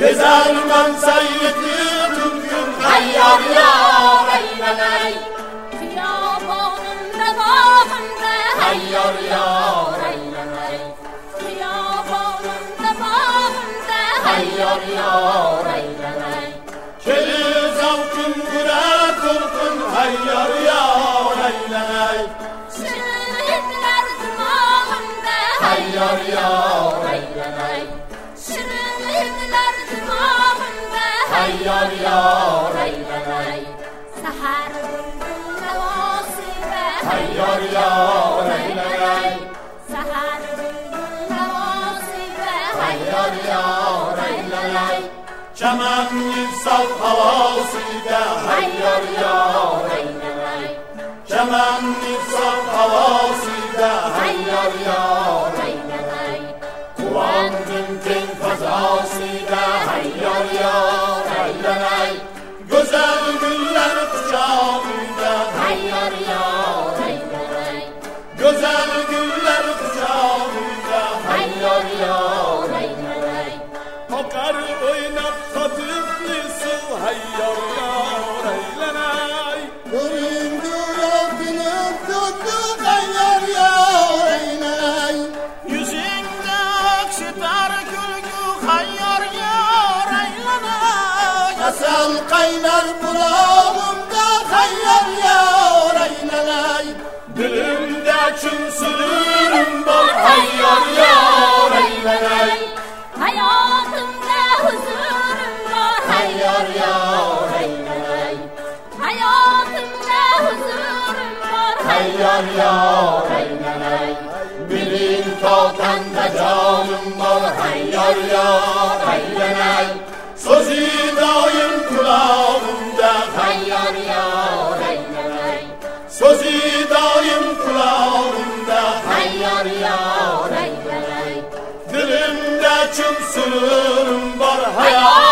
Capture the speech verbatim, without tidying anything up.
Gezermen sayyidi tülkün hayyar yar eyleney. Kıyabanında bağında Hayyar yar eyleney. Kıyabanında bağında hayyar yar eyleney. Keli zavkın güre tülkün hayyar yar eyleney. Şirinlikler dimağında Hayyar yar eyleney. Şirinlikler dimağında hayyar yar eyleney. Sahar bülbül nevasıyla Hayyar yar eyleney. Sahar bülbül nevasıyla Hayyar yar eyleney. Çemenli saf havasıyla hayyar yar eyleney. Çemenli saf havasıyla hayyar yar eyleney. Kuvandın ken fazasıyla hayyar yar eyleney. Güzel güller kucağında hayyar yar eyleney. Güzel güller kucağında hayyar yar eyleney. Tokar oynat katıflı su hayyar yar eyleney. Göründü altını tuttu hayyar yar eyleney. Yüzünde akşetar gülgü hayyar yar eyleney. Asal kaynar kulağımda hayyar yar eyleney. Dilimde çümsülürüm bal hayyar yar eyleney. Hayatımda huzurum var Hayyar yar eyleney. Hayatımda huzurum var Hayyar yar eyleney. Bilin totanda canım var hayyar yar eyleney. Sözü daim kulağımda hayyar yar eyleney. Sözü daim kulağımda hayyar yar eyleney. Dilimde çümsülürüm var hayal